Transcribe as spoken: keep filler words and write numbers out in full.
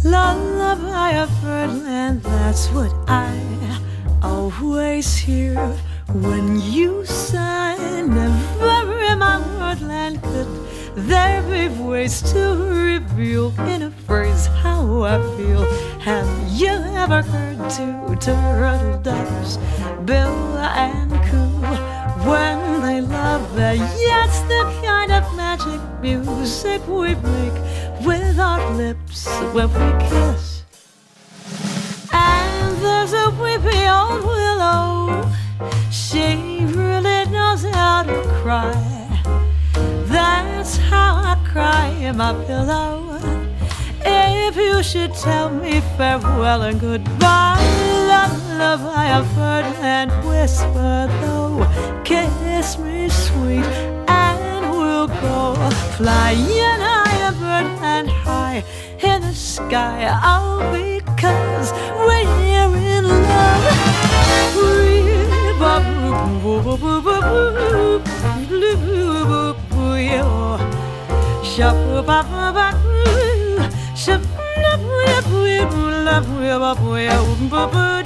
Lullaby of birdland, that's what I always hear when you sigh. Never in my wordland could there be ways to reveal in a phrase how I feel. Have you ever heard two turtle doves, bill and coo, when they love? Yes, the kind of magic music we make with our lips when we kiss. And there's a weepy old willow, she really knows how to cry. That's how I cry in my pillow. If you should tell me farewell and goodbye, lullaby of birdland whisper though, kiss me sweet and we'll go flying high, birdland high in the sky. Oh, because we're in love. Shabba